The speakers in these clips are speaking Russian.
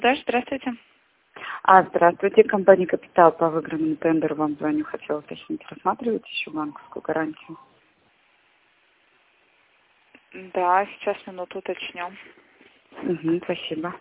Да, здравствуйте. Здравствуйте, компания «Капитал», по выигранному тендеру вам звоню, хотела уточнить, рассматриваете еще банковскую гарантию? Да, сейчас минуту уточню. Спасибо.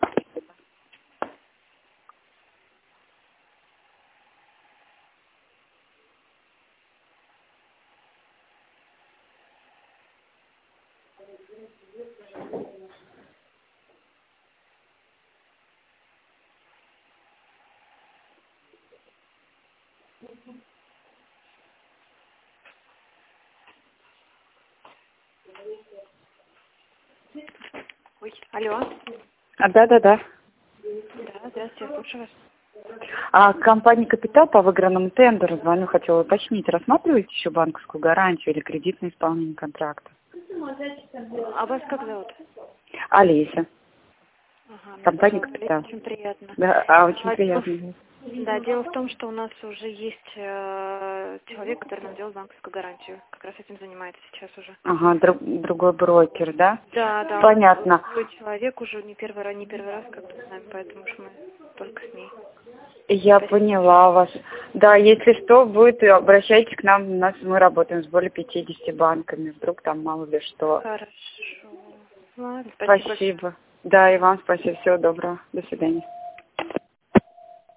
Ой, алло. Да. Да, здравствуйте, я слушаю вас. Компания «Капитал», по выигранному тендеру звоню, хотела уточнить, рассматриваете еще банковскую гарантию или кредитное исполнение контракта? А вас как зовут? Олеся, Ага, меня компания зовут Олеся, «Капитал». очень приятно. Да, очень приятно. Да, дело в том, что у нас уже есть человек, который нам делает банковскую гарантию. Как раз этим занимается сейчас уже. Другой брокер, да? Да. Понятно. Другой человек уже не первый раз как-то с нами, поэтому уж мы только с ней. Я поняла вас. Да, если что, обращайтесь к нам. Мы работаем с более 50 банками. Вдруг там мало ли что. Хорошо. Ладно, Спасибо. Да, и вам спасибо. Всего доброго. До свидания.